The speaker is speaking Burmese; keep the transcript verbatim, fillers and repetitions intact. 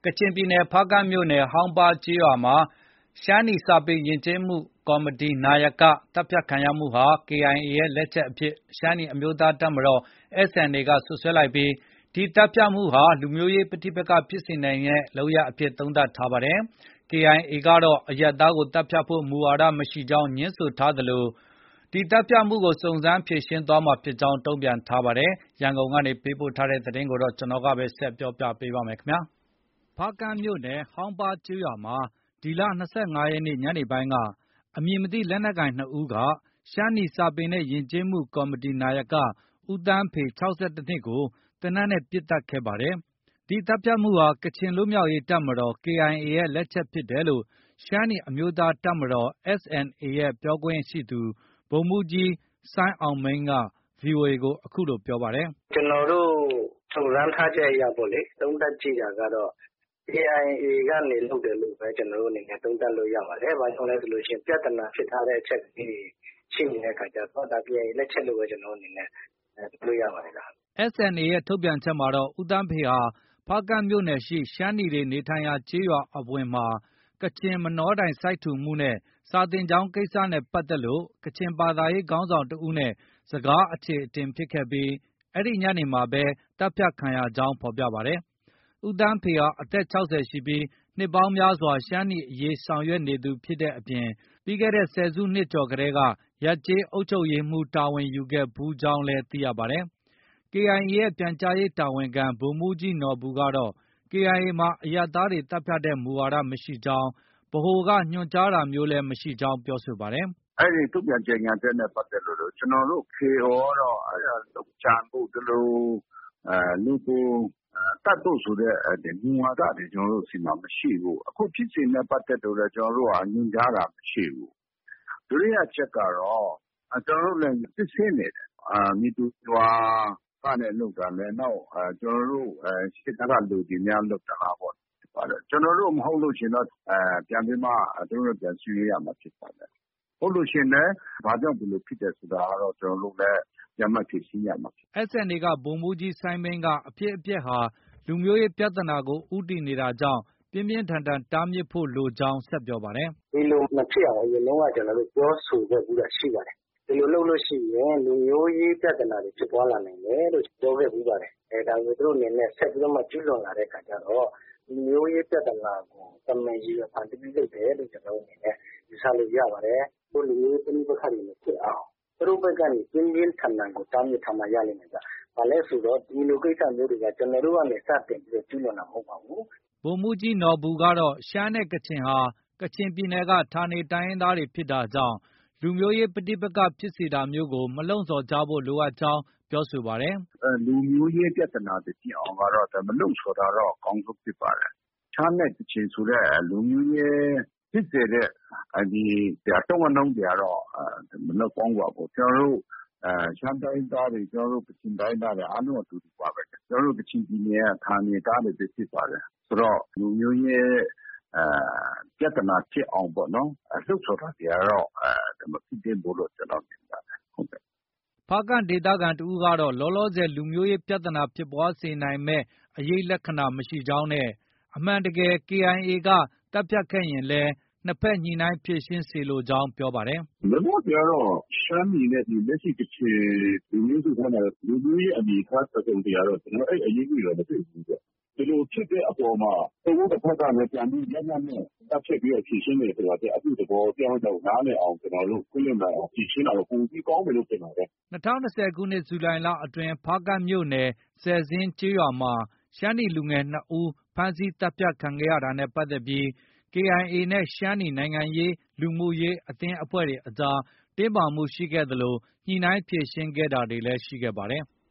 ကချင်ပြည်နယ်ဖားကန့်မြို့နယ်ဟောင်းပါးကျေးရွာမှာရှမ်းနီစာပေယဉ်ကျေးမှုကော်မတီနာယကသတ်ဖြတ်ခံရမှုဟာ ကေအိုင်အေ ရဲ့လက်ချက်အဖြစ်ရှမ်းနီအမျိုးသားတပ်မတော် အက်စ်အန်အေ ကစွပ်စွဲလိုက်ပြီးဒီသတ်ဖြတ်မှုဟာလူမျိုးရေးပဋိပက္ခဖြစ်စေနိုင်တဲ့လုပ်ရပ်အဖြစ်သုံးသပ်ထားပါတယ်။ ကေအိုင်အေကတော့အရပ်သားကိုသတ်ဖြတ်ဖို့မူဝါဒမရှိကြောင်းငြင်းဆိုထားသလိုဒီသတ်ဖြတ်မှုကိုစုံစမ်းဖြေရှင်းသွားမှာဖြစ်ကြောင်းတုံ့ပြန်ထားပါတယ်။ ရန်ကုန်ကနေပေးပို့တဲ့သတင်းကိုကျွန်တော်ကပြောပြပေးပါမယ်။ ဖားကန့်မြို့နယ်ဟောင်းပါးကျေးရွာမှာဒီလ၂၅ရက်နေ့ညနေပိုင်းကအမည်မသိလက်နက်ကိုင်နှစ်ဦးကရှမ်းနီစာပေနဲ့ယဉ်ကျေးမှုကော်မတီနာယကဦးသန်းဖေ ၆၁နှစ်ကိုသေနတ်နဲ့ပစ်သတ်ခဲ့ပါတယ်။ ဒီသတ်ဖြတ်မှုဟာကချင်လွတ်မြောက်ရေးတပ်မတော် ကေအိုင်အေ ရဲ့လက်ချက်ဖြစ်တယ်လို့ရှမ်းနီအမျိုးသားတပ်မတော် အက်စ်အန်အေ ရဲ့ပြောရေးဆိုခွင့်ရှိသူဗိုလ်မှူးကြီးစိုင်းအောင်မိန်းက ဗွီအိုအေကိုအခုလိုပြောပါတယ်။ “ကျနော်တို့စုံစမ်းထားချက်အရပေါ့လေသုံးသပ်ကြည့်တာကတော့ ကေအိုင်အေ ကနေလုပ်တယ်လို့ပဲကျနော်တို့အနေနဲ့သုံးသပ်လို့ရပါတယ်။ ဘာကြောင့်လဲဆိုလို့ရှိရင်ပြဿနာဖြစ်ထားတဲ့အချက်တွေရှိနေတဲ့အခါကျတော့ဒါ ကေအိုင်အေ လက်ချက်လို့ပဲကျနော်တို့အနေနဲ့ပြောလို့ရပါတယ်ဗျ။ ” အက်စ်အန်အေ ရဲ့ထုတ်ပြန်ချက်မှာတော့ဦးသန်းဖေဟာဖားကန့်မြို့နယ်ရှိရှမ်းနီတွေနေထိုင်ရာကျေးရွာအဝင်မှာကချင်မနောတိုင်စိုက်ထူမှုနဲ့စာသင်ကျောင်းကိစ္စနဲ့ပတ်သက်လို့ကချင်ဘာသာရေးခေါင်းဆောင်တဦးနဲ့စကားအချေအတင်ဖြစ်ခဲ့ပြီးအဲဒီညနေမှာပဲသတ်ဖြတ်ခံရကြောင်းဖော်ပြပါတယ်။ ဦးသန်းဖေဟာအသက်၆၀ရှိပြီးနှစ်ပေါင်းများစွာရှမ်းနီအရေးဆောင်ရွက်နေသူဖြစ်တဲ့အပြင်ပြီးခဲ့တဲ့ဆယ်စုနှစ်ကျော်ကတည်းကရပ်ကျေးအုပ်ချုပ်ရေးမှူးတာဝန်ယူခဲ့ဖူးကြောင်းလည်းသိရပါတယ်။ ကေအိုင်အေ ရဲ့ပြန်ကြားရေးတာဝန်ခံဗိုလ်မှူးကြီးနော်ဘူကတော့ ကေအိုင်အေမှာအရပ်သားတွေသတ်ဖြတ်တဲ့မူဝါဒမရှိကြောင်းဗဟိုကညွှန်ကြားတာမျိုးလည်းမရှိကြောင်းပြောဆိုပါတယ်။ “အဲဒီထုတ်ပြန်ကြေညာချက်နဲ့ပတ်သက်လို့ကျနော်တို့ ကေအိုကတော့အဲဒါလုပ်ကြံဖို့ဒီလိုလူကိုသတ်ဖို့ဆိုတဲ့မူဝါဒတွေကျနော်တို့ဆီမှာမရှိဘူး။ အခုဖြစ်စဉ်နဲ့ပတ်သက်လို့လည်းကျနော်တို့ကညွှန်ကြားတာမရှိဘူး။ ဒုတိယအချက်ကတော့ကျနော်တို့လည်းစစ်ဆေးနေတယ်။မည်သူမည်ဝါကနေလုပ်တာလဲနောက်ကျနော်တို့ရှေ့တန်းကလူတွေများလုပ်သလားပေါ့။ ကျနော်တို့မဟုတ်လို့ရှိရင်တော့ပြန်ပြီးမှသူတို့ပြန်ဆွေးနွေးရမှာဖြစ်ပါတယ်။ ဟုတ်လို့ရှိရင်လည်းဘာကြောင့်ဒီလိုဖြစ်တယ်ဆိုတာကတော့ကျနော်တို့လည်းပြန်မှဖြေရှင်းရမှာဖြစ်ပါတယ်။” အက်စ်အန်အေ ကဗိုလ်မှူးကြီးစိုင်းမိန်းကအဖြစ်အပျက်ဟာလူမျိုးရေးပြဿနာကိုဦးတည်နေတာကြောင့်ပြင်းပြင်းထန်ထန်တားမြစ်ဖို့လိုကြောင်းဆက်ပြောပါတယ်။ “ဒီလိုမဖြစ်အောင်အရင်တုန်းကကျနော်တို့ပြောဆိုခဲ့ဖူးတာရှိပါတယ်။ဒီလိုလုပ်လို့ရှိရင်လူမျိုးရေးပြဿနာတွေဖြစ်ပွားလာနိုင်တယ်လို့ပြောခဲ့ဖူးပါတယ်။အဲဒါကိုသူတို့အနေနဲ့ဆက်ပြီးတော့မှကျူးလွန်လာတဲ့အခါကျတော့လူမျိုးရေးပြဿနာကိုတမင်ရည်ရွယ်ဖန်တီးပြီးလုပ်တယ်လို့ကျနော်တို့အနေနဲ့ယူဆလို့ရပါတယ်။လူမျိုးရေးပဋိပက္ခတွေမဖြစ်အောင်သူတို့ဘက်ကနေပြင်းပြင်းထန်ထန်ကိုတားမြစ်ထားမှရလိမ့်မယ်ဗျ။ဘာလဲဆိုတော့ဒီလိုကိစ္စမျိုးတွေကကျနော်တို့ကနေစတင်ပြီးတော့ကျူးလွန်တာမဟုတ်ပါဘူး။ ” ဗိုလ်မှူးကြီးနော်ဘူကတော့ရှမ်းနဲ့ကချင်ဟာကချင်ပြည်နယ်ကဌာနေတိုင်းရင်းသားတွေဖြစ်တာကြောင့်လူမျိုးရေးပဋိပက္ခဖြစ်စေတာမျိုးကိုမလှုံ့ဆော်ကြဖို့လိုအပ်ကြောင်းပြောဆိုပါတယ်။ “လူမျိုးရေးပြဿနာတွေဖြစ်အောင်ကတော့မလှုံ့ဆော်တာတော့အကောင်းဆုံးဖြစ်ပါတယ်။ရှမ်းနဲ့ကချင်ဆိုတဲ့လူမျိုးရေးဖြစ်စေတဲ့အသုံးအနှုန်းတွေကတော့မလုပ်ကောင်းပါဘူး။ကျနော်တို့ရှမ်းတိုင်းရင်းသားတွေကျနော်တို့ကချင်တိုင်းရင်းသားတွေအားလုံးအတူတူပါပဲ။ကျနော်တို့ကချင်ပြည်နယ်ကဌာနေသားတွေပဲဖြစ်ပါတယ်။ဆိုတော့လူမျိုးရေးပြဿနာဖြစ်အောင်ပေါ့နော်လှုံ့ဆော်တာတွေကတော့မဖြစ်သင့်ဘူးလို့ကျနော်မြင်ပါတယ်ဟုတ်ကဲ့။ ” ဖားကန့်ဒေသခံတဦးကတော့လောလောဆယ်လူမျိုးရေးပြဿနာဖြစ်ပွားစေနိုင်မယ့်အရိပ်လက္ခဏာမရှိကြောင်းနဲ့အမှန်တကယ်ကေအိုင်အေကသတ်ဖြတ်ခဲ့ရင်လည်းနှစ်ဘက်ညှိနှိုင်းဖြေရှင်းစေလိုကြောင်းပြောပါတယ်။ “လောလောဆယ်ကတော့ရှမ်းနီနဲ့လက်ရှိကချင်လူမျိုးစုထဲမှာလူမျိုးရေးအနေအထားတစုံတရာတော့ကျနော်အဲဒီအရိပ်တွေတော့မတွေ့ဘူးဗျ။ဒီလိုဖြစ်တဲ့အပေါ်မှာတဦးတစ်ဖက်ကလည်းပြန်ပြီးလက်နက်နဲ့သတ်ဖြတ်ပြီးတော့ဖြေရှင်းတယ်ဆိုတာထက်အပြုသဘောတစ်ယောက်နဲ့တစ်ယောက်နားလည်အောင်ကျနော်တို့ခွင့်လွှတ်နိုင်အောင်ဖြေရှင်းတာတော့ပိုပြီးကောင်းမယ်လို့ထင်ပါတယ်။ ” ၂၀၂၀ခုနှစ်ဇူလိုင်လအတွင်းဖားကန့်မြို့နယ်ဆယ်ဇင်းကျေးရွာမှာရှမ်းနီလူငယ်နှစ်ဦးဖမ်းဆီးသတ်ဖြတ်ခံခဲ့ရတာနဲ့ပတ်သက်ပြီး ကေအိုင်အေနဲ့ရှမ်းနီနိုင်ငံရေးလူမှုရေးအသင်းအဖွဲ့တွေအကြားတင်းမာမှုရှိခဲ့သလိုညှိနှိုင်းဖြေရှင်းခဲ့တာတွေလည်းရှိခဲ့ပါတယ်။